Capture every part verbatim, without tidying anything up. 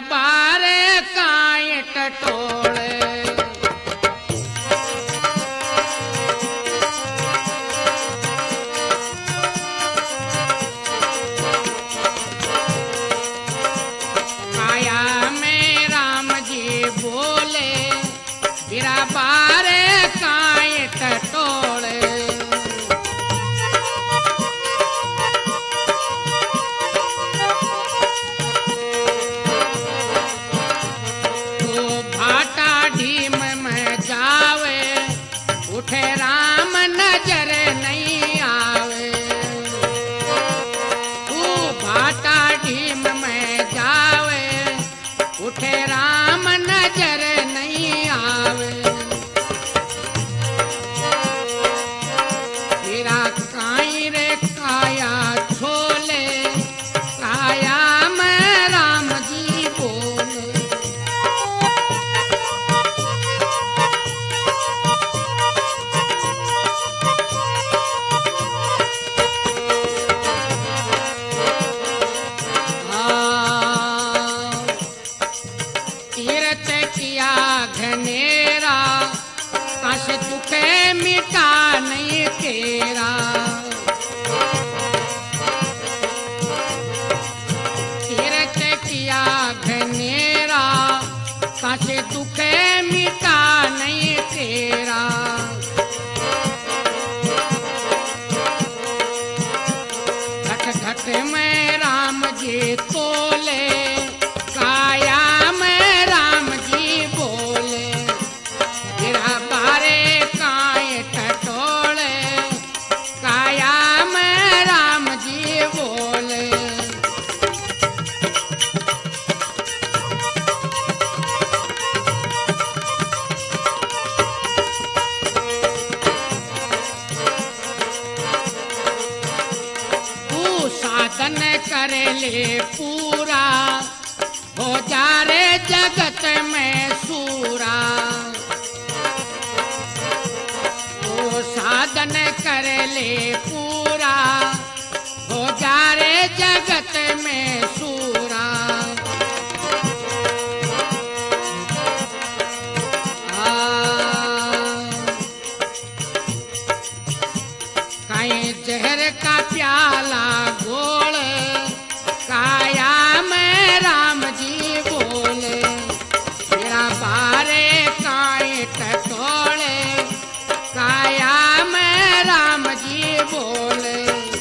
बारे काए टटोले। काया में राम जी बोले बिरा बारे काए टटोले। उठे राम नजर नहीं आवे। तू भाटा ढीम में जावे उठे राम नजर नहीं आवे। तेरा काई रे काया छोले काया में राम जी बोले। किया घनेरा कश तुखे मिटा नहीं तेरा। तीरथ किया घनेरा कश तुखे मिटा नहीं तेरा। घट घट में राम जी तोले काया में राम जी बोले। बिरा बारे काए टटोले काया में राम जी बोले। तू साधन करे ले पूरा हो जा रे जगत में सूरा। तो साधन कर ले पूरा हो जा रे जगत में सूरा। कहीं जहर का प्याला गोल काया में राम जी बोले। मेरा बारे काए टटोले काया में राम जी बोले।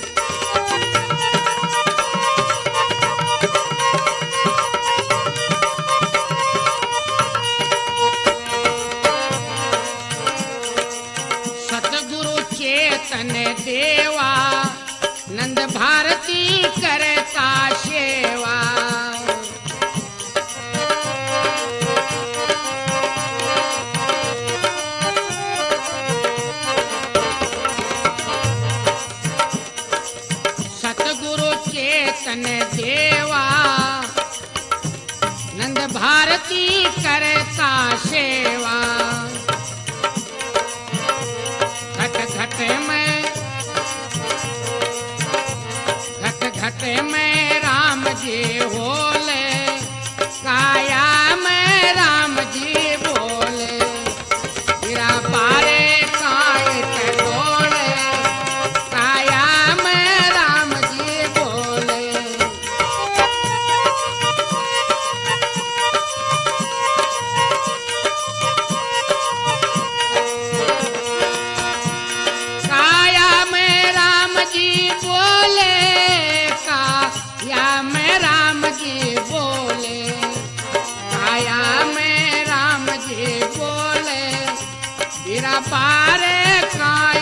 सतगुरु चेतन देवा नंद भारती करता सेवा। सतगुरु चेतन देवा नंद भारती करता सेवा। घट घट में घट घट में राम जी बोले काया में राम जी बोले। बिरा बारे काए टटोले काया में राम जी बोले। काया में राम जी बोले काया में राम जी बोले। काया में राम जी बोले बिरा पारे काया